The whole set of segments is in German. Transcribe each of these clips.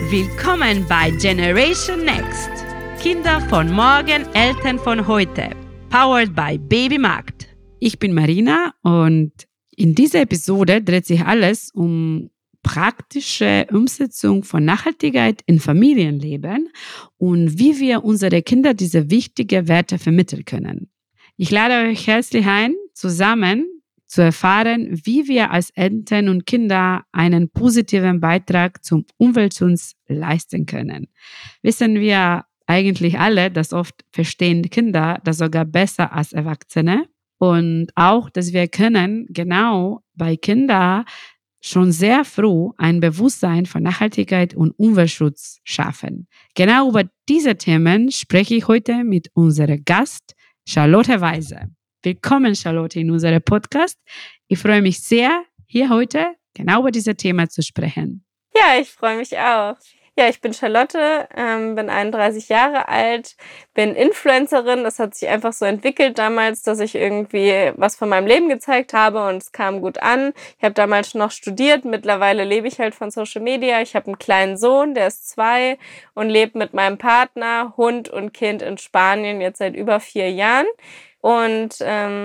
Willkommen bei Generation Next. Kinder von morgen, Eltern von heute. Powered by Babymarkt. Ich bin Marina und in dieser Episode dreht sich alles um praktische Umsetzung von Nachhaltigkeit in Familienleben und wie wir unsere Kinder diese wichtigen Werte vermitteln können. Ich lade euch herzlich ein, zusammen zu erfahren, wie wir als Eltern und Kinder einen positiven Beitrag zum Umweltschutz leisten können. Wissen wir eigentlich alle, dass oft verstehen Kinder das sogar besser als Erwachsene und auch, dass wir können genau bei Kindern schon sehr früh ein Bewusstsein für Nachhaltigkeit und Umweltschutz schaffen. Genau über diese Themen spreche ich heute mit unserem Gast Charlotte Weise. Willkommen, Charlotte, in unserem Podcast. Ich freue mich sehr, hier heute genau über dieses Thema zu sprechen. Ja, ich freue mich auch. Ja, ich bin Charlotte, bin 31 Jahre alt, bin Influencerin. Das hat sich einfach so entwickelt damals, dass ich irgendwie was von meinem Leben gezeigt habe und es kam gut an. Ich habe damals noch studiert, mittlerweile lebe ich halt von Social Media. Ich habe einen kleinen Sohn, der ist 2 und lebt mit meinem Partner, Hund und Kind in Spanien jetzt seit über 4 Jahren. Und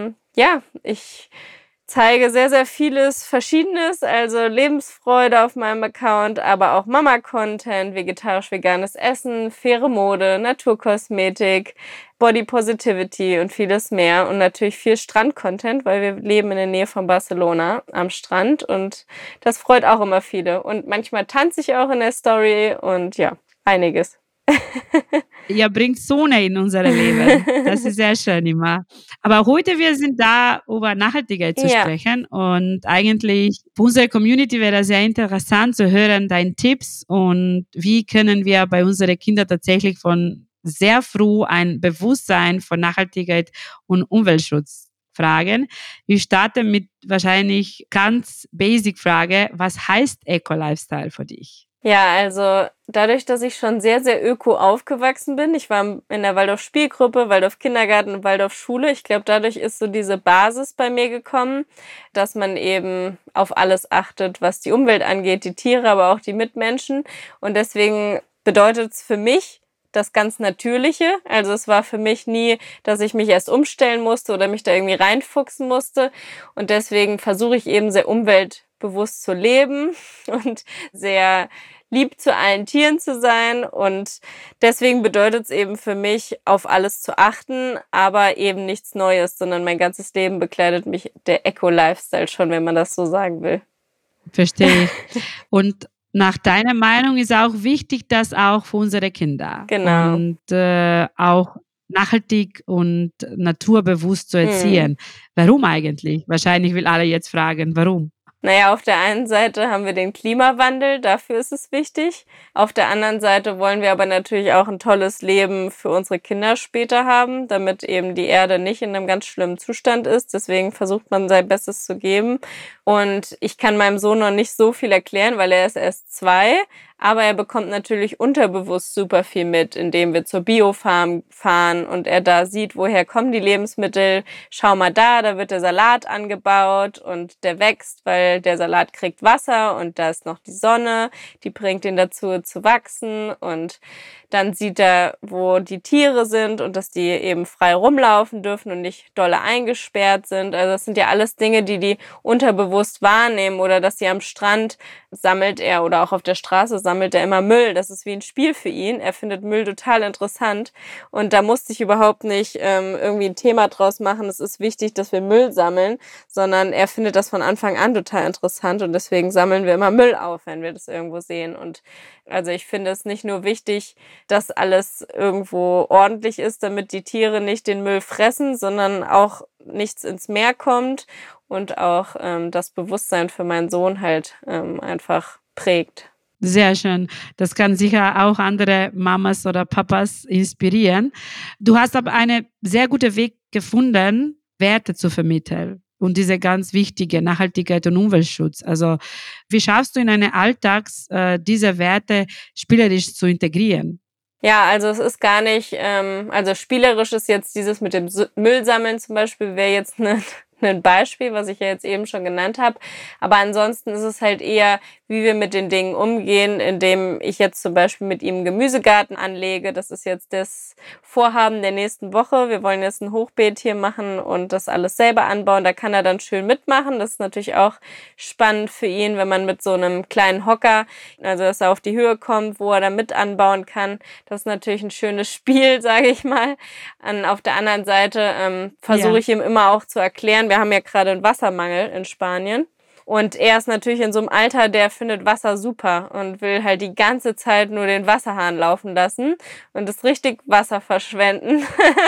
ich zeige sehr, sehr vieles Verschiedenes, also Lebensfreude auf meinem Account, aber auch Mama-Content, vegetarisch-veganes Essen, faire Mode, Naturkosmetik, Body Positivity und vieles mehr. Und natürlich viel Strand-Content, weil wir leben in der Nähe von Barcelona am Strand und das freut auch immer viele. Und manchmal tanze ich auch in der Story und ja, einiges. Ihr bringt Sonne in unser Leben. Das ist sehr schön immer. Aber heute wir sind da, über Nachhaltigkeit zu sprechen. Und eigentlich für unsere Community wäre das sehr interessant zu hören, deine Tipps und wie können wir bei unseren Kindern tatsächlich von sehr früh ein Bewusstsein von Nachhaltigkeit und Umweltschutz fragen. Ich starte mit wahrscheinlich ganz basic Frage. Was heißt Eco-Lifestyle für dich? Ja, also dadurch, dass ich schon sehr, sehr öko aufgewachsen bin, ich war in der Waldorf-Spielgruppe, Waldorf-Kindergarten und Waldorf-Schule. Ich glaube, dadurch ist so diese Basis bei mir gekommen, dass man eben auf alles achtet, was die Umwelt angeht, die Tiere, aber auch die Mitmenschen. Und deswegen bedeutet es für mich das ganz Natürliche. Also es war für mich nie, dass ich mich erst umstellen musste oder mich da irgendwie reinfuchsen musste. Und deswegen versuche ich eben sehr umweltbewusst zu leben und sehr lieb zu allen Tieren zu sein. Und deswegen bedeutet es eben für mich, auf alles zu achten, aber eben nichts Neues, sondern mein ganzes Leben begleitet mich der Eco-Lifestyle schon, wenn man das so sagen will. Verstehe ich. Und nach deiner Meinung ist auch wichtig, dass auch für unsere Kinder Genau. und auch nachhaltig und naturbewusst zu erziehen. Warum eigentlich? Wahrscheinlich will alle jetzt fragen, warum? Naja, auf der einen Seite haben wir den Klimawandel, dafür ist es wichtig. Auf der anderen Seite wollen wir aber natürlich auch ein tolles Leben für unsere Kinder später haben, damit eben die Erde nicht in einem ganz schlimmen Zustand ist. Deswegen versucht man sein Bestes zu geben. Und ich kann meinem Sohn noch nicht so viel erklären, weil er ist erst 2. Aber er bekommt natürlich unterbewusst super viel mit, indem wir zur Biofarm fahren und er da sieht, woher kommen die Lebensmittel. Schau mal da wird der Salat angebaut und der wächst, weil der Salat kriegt Wasser und da ist noch die Sonne, die bringt ihn dazu zu wachsen. Und dann sieht er, wo die Tiere sind und dass die eben frei rumlaufen dürfen und nicht dolle eingesperrt sind. Also das sind ja alles Dinge, die unterbewusst wahrnehmen, oder dass sie am Strand sammelt er oder auch auf der Straße sammelt er immer Müll. Das ist wie ein Spiel für ihn. Er findet Müll total interessant und da musste ich überhaupt nicht irgendwie ein Thema draus machen. Es ist wichtig, dass wir Müll sammeln, sondern er findet das von Anfang an total interessant und deswegen sammeln wir immer Müll auf, wenn wir das irgendwo sehen. Und also ich finde es nicht nur wichtig, dass alles irgendwo ordentlich ist, damit die Tiere nicht den Müll fressen, sondern auch nichts ins Meer kommt und auch das Bewusstsein für meinen Sohn halt einfach prägt. Sehr schön. Das kann sicher auch andere Mamas oder Papas inspirieren. Du hast aber einen sehr guten Weg gefunden, Werte zu vermitteln. Und diese ganz wichtige Nachhaltigkeit und Umweltschutz. Also wie schaffst du in einem Alltag, diese Werte spielerisch zu integrieren? Ja, also es ist gar nicht, also spielerisch ist jetzt dieses mit dem Müllsammeln zum Beispiel, wäre jetzt eine ein Beispiel, was ich ja jetzt eben schon genannt habe. Aber ansonsten ist es halt eher, wie wir mit den Dingen umgehen, indem ich jetzt zum Beispiel mit ihm einen Gemüsegarten anlege. Das ist jetzt das Vorhaben der nächsten Woche. Wir wollen jetzt ein Hochbeet hier machen und das alles selber anbauen. Da kann er dann schön mitmachen. Das ist natürlich auch spannend für ihn, wenn man mit so einem kleinen Hocker, also dass er auf die Höhe kommt, wo er dann mit anbauen kann. Das ist natürlich ein schönes Spiel, sage ich mal. Auf der anderen Seite versuche ich ihm immer auch zu erklären, wir haben ja gerade einen Wassermangel in Spanien. Und er ist natürlich in so einem Alter, der findet Wasser super und will halt die ganze Zeit nur den Wasserhahn laufen lassen und ist richtig Wasser verschwenden.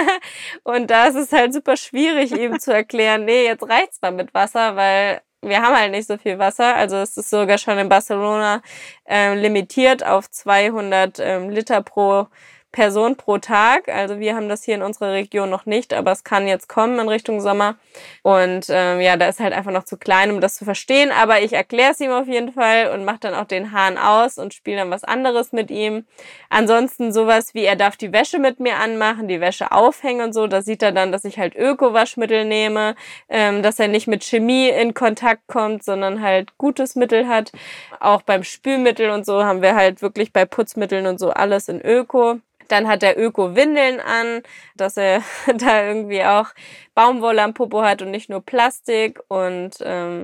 Und da ist es halt super schwierig, ihm zu erklären, nee, jetzt reicht's mal mit Wasser, weil wir haben halt nicht so viel Wasser. Also es ist sogar schon in Barcelona limitiert auf 200 Liter pro Person pro Tag. Also wir haben das hier in unserer Region noch nicht, aber es kann jetzt kommen in Richtung Sommer. Und ja, da ist halt einfach noch zu klein, um das zu verstehen. Aber ich erkläre es ihm auf jeden Fall und mache dann auch den Hahn aus und spiele dann was anderes mit ihm. Ansonsten sowas wie, er darf die Wäsche mit mir anmachen, die Wäsche aufhängen und so. Da sieht er dann, dass ich halt Öko-Waschmittel nehme, dass er nicht mit Chemie in Kontakt kommt, sondern halt gutes Mittel hat. Auch beim Spülmittel und so haben wir halt wirklich bei Putzmitteln und so alles in Öko. Dann hat er Öko-Windeln an, dass er da irgendwie auch Baumwolle am Popo hat und nicht nur Plastik. Und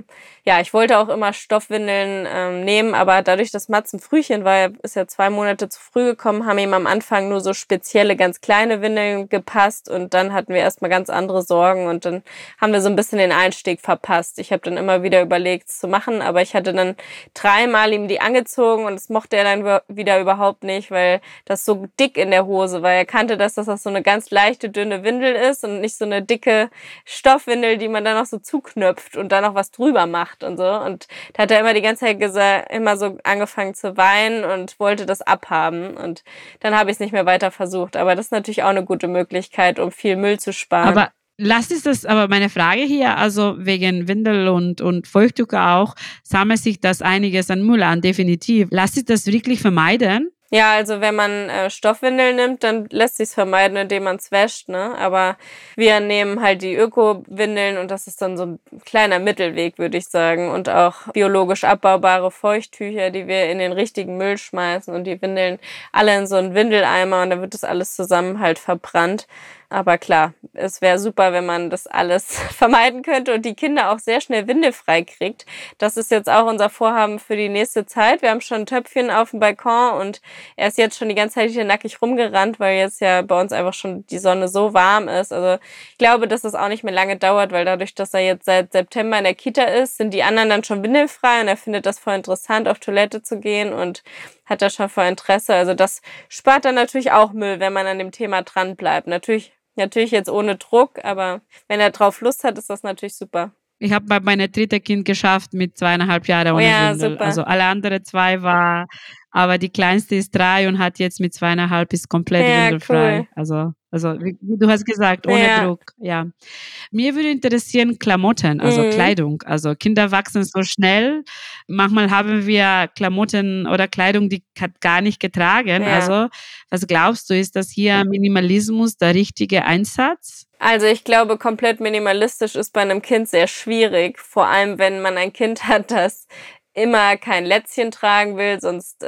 ja, ich wollte auch immer Stoffwindeln nehmen, aber dadurch, dass Mats ein Frühchen war, er ist ja 2 Monate zu früh gekommen, haben ihm am Anfang nur so spezielle, ganz kleine Windeln gepasst und dann hatten wir erstmal ganz andere Sorgen und dann haben wir so ein bisschen den Einstieg verpasst. Ich habe dann immer wieder überlegt, es zu machen, aber ich hatte dann 3-mal ihm die angezogen und das mochte er dann wieder überhaupt nicht, weil das so dick in der Hose war. Er kannte das, dass das so eine ganz leichte, dünne Windel ist und nicht so eine dicke Stoffwindel, die man dann noch so zuknöpft und dann noch was drüber macht und so. Und da hat er immer die ganze Zeit immer so angefangen zu weinen und wollte das abhaben. Und dann habe ich es nicht mehr weiter versucht. Aber das ist natürlich auch eine gute Möglichkeit, um viel Müll zu sparen. Aber lass es das, aber meine Frage hier, also wegen Windel und Feuchttücher auch, sammelt sich das einiges an Müll an, definitiv. Lass es das wirklich vermeiden? Ja, also wenn man Stoffwindeln nimmt, dann lässt sich's vermeiden, indem man es wäscht, ne? Aber wir nehmen halt die Öko-Windeln und das ist dann so ein kleiner Mittelweg, würde ich sagen. Und auch biologisch abbaubare Feuchttücher, die wir in den richtigen Müll schmeißen und die Windeln alle in so einen Windeleimer und dann wird das alles zusammen halt verbrannt. Aber klar, es wäre super, wenn man das alles vermeiden könnte und die Kinder auch sehr schnell windelfrei kriegt. Das ist jetzt auch unser Vorhaben für die nächste Zeit. Wir haben schon ein Töpfchen auf dem Balkon und er ist jetzt schon die ganze Zeit hier nackig rumgerannt, weil jetzt ja bei uns einfach schon die Sonne so warm ist. Also ich glaube, dass es auch nicht mehr lange dauert, weil dadurch, dass er jetzt seit September in der Kita ist, sind die anderen dann schon windelfrei und er findet das voll interessant, auf Toilette zu gehen und hat da schon voll Interesse. Also das spart dann natürlich auch Müll, wenn man an dem Thema dran bleibt. Natürlich jetzt ohne Druck, aber wenn er drauf Lust hat, ist das natürlich super. Ich habe bei meinem dritten Kind geschafft mit 2,5 Jahren ohne Windel. Super. Also alle anderen 2 war, aber die kleinste ist 3 und hat jetzt mit 2,5 ist komplett windelfrei. Cool. Also wie du hast gesagt, ohne Druck. Ja. Mir würde interessieren Klamotten, also Kleidung. Also Kinder wachsen so schnell. Manchmal haben wir Klamotten oder Kleidung, die hat gar nicht getragen. Ja. Also was glaubst du, ist das hier Minimalismus der richtige Einsatz? Also ich glaube, komplett minimalistisch ist bei einem Kind sehr schwierig. Vor allem, wenn man ein Kind hat, das immer kein Lätzchen tragen will, sonst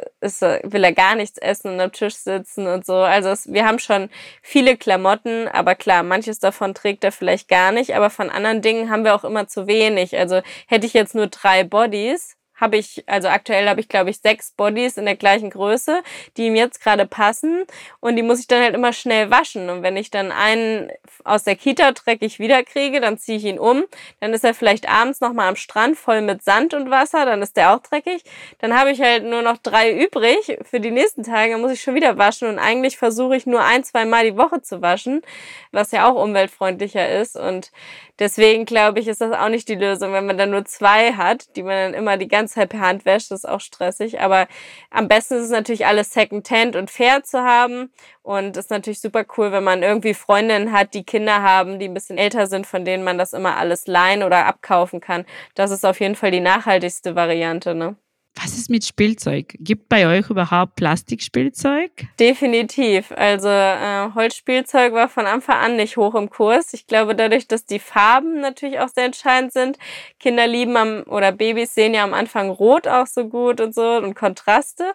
will er gar nichts essen und am Tisch sitzen und so. Also wir haben schon viele Klamotten, aber klar, manches davon trägt er vielleicht gar nicht, aber von anderen Dingen haben wir auch immer zu wenig. Also hätte ich jetzt nur 3 Bodies, aktuell habe ich, glaube ich, 6 Bodies in der gleichen Größe, die ihm jetzt gerade passen und die muss ich dann halt immer schnell waschen und wenn ich dann einen aus der Kita dreckig wiederkriege, dann ziehe ich ihn um, dann ist er vielleicht abends nochmal am Strand voll mit Sand und Wasser, dann ist der auch dreckig, dann habe ich halt nur noch 3 übrig für die nächsten Tage, dann muss ich schon wieder waschen und eigentlich versuche ich nur 1-2 Mal die Woche zu waschen, was ja auch umweltfreundlicher ist und deswegen glaube ich, ist das auch nicht die Lösung, wenn man dann nur 2 hat, die man dann immer die ganze Zeit per Hand wäscht, das ist auch stressig. Aber am besten ist es natürlich alles Secondhand und fair zu haben. Und es ist natürlich super cool, wenn man irgendwie Freundinnen hat, die Kinder haben, die ein bisschen älter sind, von denen man das immer alles leihen oder abkaufen kann. Das ist auf jeden Fall die nachhaltigste Variante, ne? Was ist mit Spielzeug? Gibt bei euch überhaupt Plastikspielzeug? Definitiv. Also Holzspielzeug war von Anfang an nicht hoch im Kurs. Ich glaube, dadurch, dass die Farben natürlich auch sehr entscheidend sind. Kinder lieben oder Babys sehen ja am Anfang Rot auch so gut und so und Kontraste.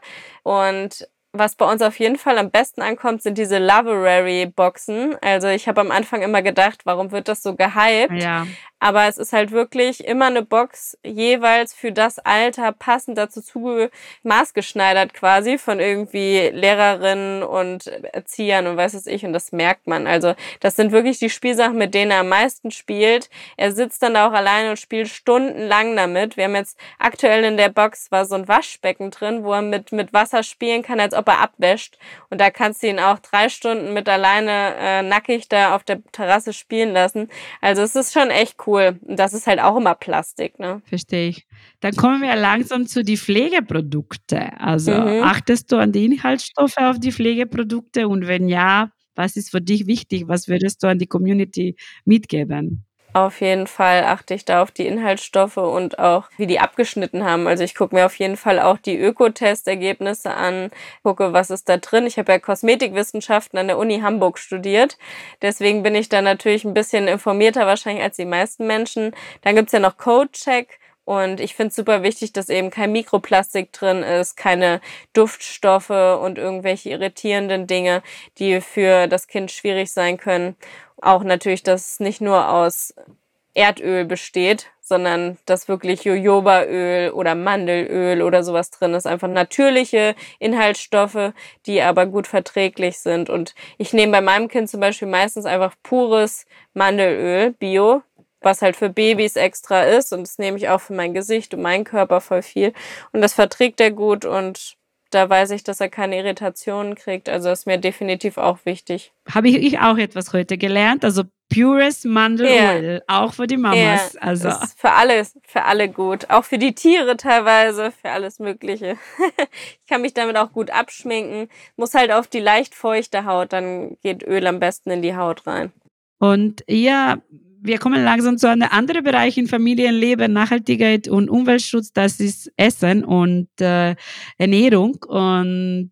Und was bei uns auf jeden Fall am besten ankommt, sind diese Loverary-Boxen. Also ich habe am Anfang immer gedacht, warum wird das so gehypt? Ja, Aber es ist halt wirklich immer eine Box jeweils für das Alter passend dazu maßgeschneidert quasi von irgendwie Lehrerinnen und Erziehern und weiß es ich. Und das merkt man. Also das sind wirklich die Spielsachen, mit denen er am meisten spielt. Er sitzt dann da auch alleine und spielt stundenlang damit. Wir haben jetzt aktuell in der Box war so ein Waschbecken drin, wo er mit Wasser spielen kann, als ob er abwäscht. Und da kannst du ihn auch 3 Stunden mit alleine nackig da auf der Terrasse spielen lassen. Also es ist schon echt cool. Und das ist halt auch immer Plastik, ne? verstehe ich. Dann kommen wir langsam zu die Pflegeprodukte. Also Mhm. achtest du an die Inhaltsstoffe auf die Pflegeprodukte und wenn ja, was ist für dich wichtig? Was würdest du an die Community mitgeben? Auf jeden Fall achte ich da auf die Inhaltsstoffe und auch, wie die abgeschnitten haben. Also ich gucke mir auf jeden Fall auch die Ökotestergebnisse an, gucke, was ist da drin. Ich habe ja Kosmetikwissenschaften an der Uni Hamburg studiert. Deswegen bin ich da natürlich ein bisschen informierter wahrscheinlich als die meisten Menschen. Dann gibt's ja noch Codecheck. Und ich finde es super wichtig, dass eben kein Mikroplastik drin ist, keine Duftstoffe und irgendwelche irritierenden Dinge, die für das Kind schwierig sein können. Auch natürlich, dass es nicht nur aus Erdöl besteht, sondern dass wirklich Jojobaöl oder Mandelöl oder sowas drin ist. Einfach natürliche Inhaltsstoffe, die aber gut verträglich sind. Und ich nehme bei meinem Kind zum Beispiel meistens einfach pures Mandelöl, Bio, was halt für Babys extra ist. Und das nehme ich auch für mein Gesicht und meinen Körper voll viel. Und das verträgt er gut und da weiß ich, dass er keine Irritationen kriegt. Also das ist mir definitiv auch wichtig. Habe ich auch etwas heute gelernt. Also pures Ja. Mandelöl, auch für die Ja, Mamas. Also ist für alle gut. Auch für die Tiere teilweise, für alles Mögliche. Ich kann mich damit auch gut abschminken. Muss halt auf die leicht feuchte Haut, dann geht Öl am besten in die Haut rein. und ja, wir kommen langsam zu einem anderen Bereich in Familienleben, Nachhaltigkeit und Umweltschutz. Das ist Essen und Ernährung. Und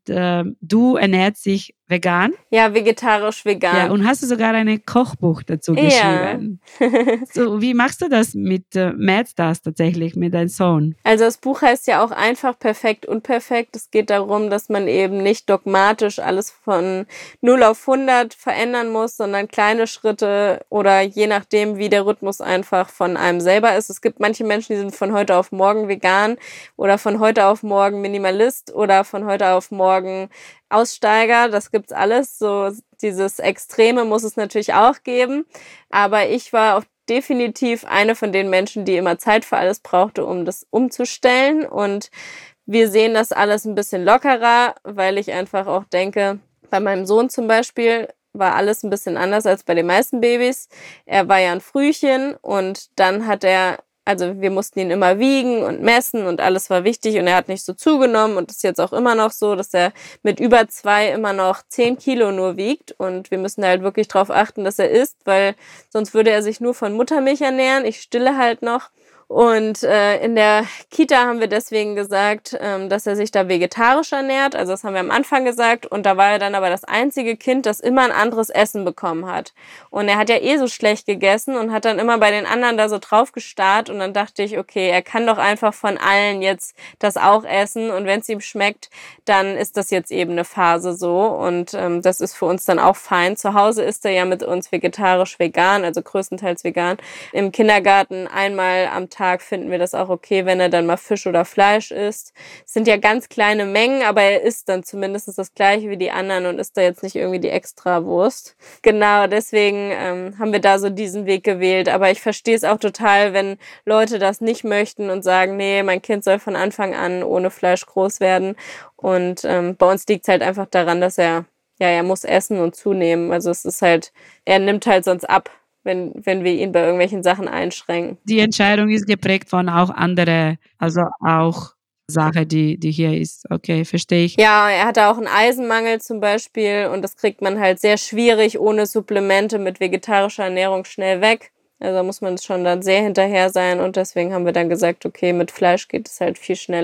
du ernährst dich vegan. Ja, vegetarisch, Ja, vegan. und hast du sogar ein Kochbuch dazu Ja. geschrieben. So, wie machst du das mit Mads das tatsächlich, mit deinem Sohn? Also das Buch heißt ja auch einfach perfekt, unperfekt. Es geht darum, dass man eben nicht dogmatisch alles von 0 auf 100 verändern muss, sondern kleine Schritte oder je nachdem, wie der Rhythmus einfach von einem selber ist. Es gibt manche Menschen, die sind von heute auf morgen vegan oder von heute auf morgen Minimalist oder von heute auf morgen Aussteiger. Das gibt's alles. So dieses Extreme muss es natürlich auch geben. Aber ich war auf definitiv eine von den Menschen, die immer Zeit für alles brauchte, um das umzustellen. Und wir sehen das alles ein bisschen lockerer, weil ich einfach auch denke, bei meinem Sohn zum Beispiel war alles ein bisschen anders als bei den meisten Babys. Er war ja ein Frühchen und dann also wir mussten ihn immer wiegen und messen und alles war wichtig und er hat nicht so zugenommen und ist jetzt auch immer noch so, dass er mit über 2 immer noch 10 Kilo nur wiegt und wir müssen halt wirklich drauf achten, dass er isst, weil sonst würde er sich nur von Muttermilch ernähren. Ich stille halt noch. Und in der Kita haben wir deswegen gesagt, dass er sich da vegetarisch ernährt. Also das haben wir am Anfang gesagt. Und da war er dann aber das einzige Kind, das immer ein anderes Essen bekommen hat. Und er hat ja so schlecht gegessen und hat dann immer bei den anderen da so drauf gestarrt. Und dann dachte ich, okay, er kann doch einfach von allen jetzt das auch essen. Und wenn es ihm schmeckt, dann ist das jetzt eben eine Phase so. Und das ist für uns dann auch fein. Zu Hause ist er ja mit uns vegetarisch-vegan, also größtenteils vegan. Im Kindergarten einmal am Tag finden wir das auch okay, wenn er dann mal Fisch oder Fleisch isst. Es sind ja ganz kleine Mengen, aber er isst dann zumindest das Gleiche wie die anderen und isst da jetzt nicht irgendwie die Extrawurst. Genau, deswegen haben wir da so diesen Weg gewählt. Aber ich verstehe es auch total, wenn Leute das nicht möchten und sagen, nee, mein Kind soll von Anfang an ohne Fleisch groß werden. Und bei uns liegt es halt einfach daran, dass er muss essen und zunehmen. Also es ist halt, er nimmt halt sonst ab, wenn wir ihn bei irgendwelchen Sachen einschränken. Die Entscheidung ist geprägt von auch andere, also auch Sache, die hier ist. Okay, verstehe ich. Ja, er hatte auch einen Eisenmangel zum Beispiel und das kriegt man halt sehr schwierig ohne Supplemente mit vegetarischer Ernährung schnell weg. Also da muss man schon dann sehr hinterher sein und deswegen haben wir dann gesagt, okay, mit Fleisch geht es halt viel schneller.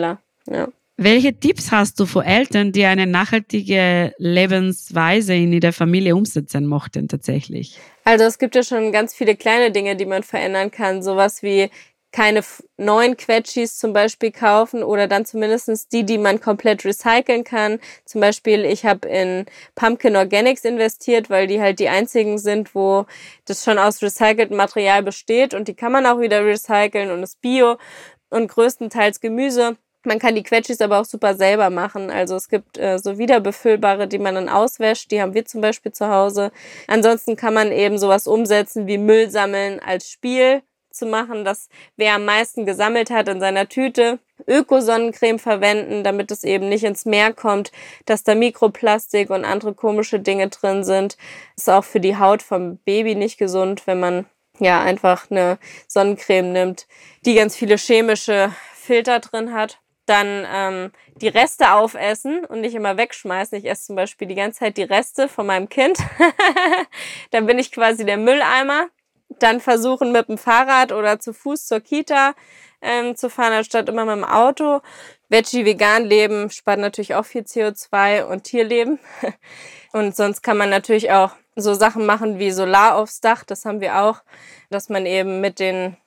Ja. Welche Tipps hast du für Eltern, die eine nachhaltige Lebensweise in ihrer Familie umsetzen möchten tatsächlich? Also es gibt ja schon ganz viele kleine Dinge, die man verändern kann. Sowas wie keine neuen Quetschis zum Beispiel kaufen oder dann zumindest die man komplett recyceln kann. Zum Beispiel, ich habe in Pumpkin Organics investiert, weil die halt die einzigen sind, wo das schon aus recyceltem Material besteht und die kann man auch wieder recyceln und ist Bio und größtenteils Gemüse. Man kann die Quetschis aber auch super selber machen. Also es gibt so wiederbefüllbare, die man dann auswäscht. Die haben wir zum Beispiel zu Hause. Ansonsten kann man eben sowas umsetzen wie Müll sammeln als Spiel zu machen, dass wer am meisten gesammelt hat in seiner Tüte, Öko-Sonnencreme verwenden, damit es eben nicht ins Meer kommt, dass da Mikroplastik und andere komische Dinge drin sind. Ist auch für die Haut vom Baby nicht gesund, wenn man ja einfach eine Sonnencreme nimmt, die ganz viele chemische Filter drin hat. Dann die Reste aufessen und nicht immer wegschmeißen. Ich esse zum Beispiel die ganze Zeit die Reste von meinem Kind. Dann bin ich quasi der Mülleimer. Dann versuchen mit dem Fahrrad oder zu Fuß zur Kita zu fahren, anstatt immer mit dem Auto. Veggie-vegan leben spart natürlich auch viel CO2 und Tierleben. Und sonst kann man natürlich auch so Sachen machen wie Solar aufs Dach. Das haben wir auch, dass man eben mit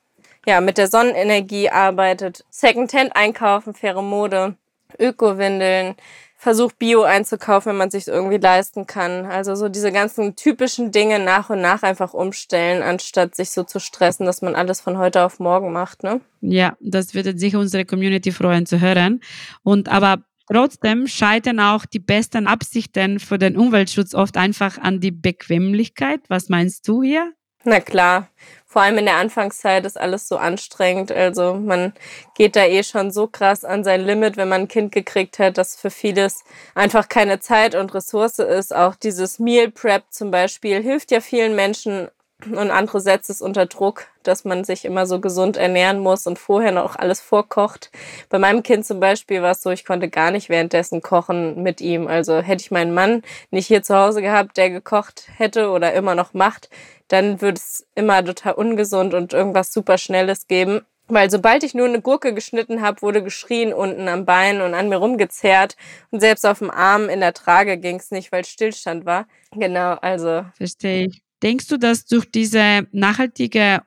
der Sonnenenergie arbeitet. Secondhand einkaufen, faire Mode, Öko-Windeln, versucht Bio einzukaufen, wenn man es sich irgendwie leisten kann. Also so diese ganzen typischen Dinge nach und nach einfach umstellen, anstatt sich so zu stressen, dass man alles von heute auf morgen macht, ne? Ja, das würde sicher unsere Community freuen zu hören. Aber trotzdem scheitern auch die besten Absichten für den Umweltschutz oft einfach an die Bequemlichkeit. Was meinst du hier? Na klar, vor allem in der Anfangszeit ist alles so anstrengend. Also man geht da schon so krass an sein Limit, wenn man ein Kind gekriegt hat, dass für vieles einfach keine Zeit und Ressource ist. Auch dieses Meal Prep zum Beispiel hilft ja vielen Menschen und andere setzt es unter Druck, dass man sich immer so gesund ernähren muss und vorher noch alles vorkocht. Bei meinem Kind zum Beispiel war es so, ich konnte gar nicht währenddessen kochen mit ihm. Also hätte ich meinen Mann nicht hier zu Hause gehabt, der gekocht hätte oder immer noch macht, dann würde es immer total ungesund und irgendwas super Schnelles geben. Weil sobald ich nur eine Gurke geschnitten habe, wurde geschrien unten am Bein und an mir rumgezerrt. Und selbst auf dem Arm in der Trage ging es nicht, weil Stillstand war. Genau, also. Verstehe ich. Denkst du, dass durch diese nachhaltige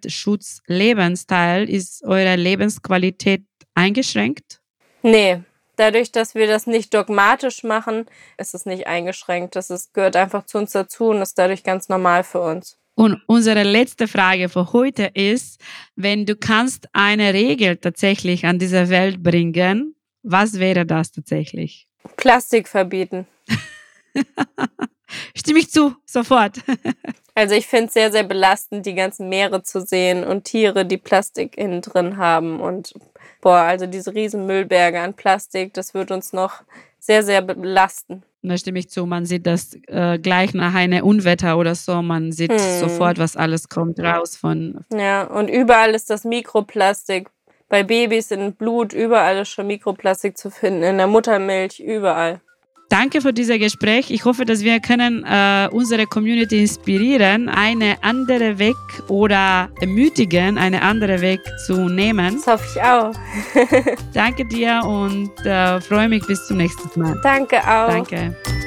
Umweltschutz-Lebensstil ist eure Lebensqualität eingeschränkt? Nee, dadurch, dass wir das nicht dogmatisch machen, ist es nicht eingeschränkt. Gehört einfach zu uns dazu und ist dadurch ganz normal für uns. Und unsere letzte Frage für heute ist, wenn du kannst eine Regel tatsächlich an diese Welt bringen, was wäre das tatsächlich? Plastik verbieten. Stimme ich zu, sofort. Also ich finde es sehr, sehr belastend, die ganzen Meere zu sehen und Tiere, die Plastik innen drin haben. Und also diese riesen Müllberge an Plastik, das wird uns noch sehr, sehr belasten. Da stimme ich zu, man sieht das gleich nach einem Unwetter oder so, man sieht sofort, was alles kommt raus von. Ja, und überall ist das Mikroplastik. Bei Babys in Blut, überall ist schon Mikroplastik zu finden, in der Muttermilch, überall. Danke für dieses Gespräch. Ich hoffe, dass wir können unsere Community inspirieren, einen anderen Weg oder ermutigen, einen anderen Weg zu nehmen. Das hoffe ich auch. Danke dir und freue mich bis zum nächsten Mal. Danke auch. Danke.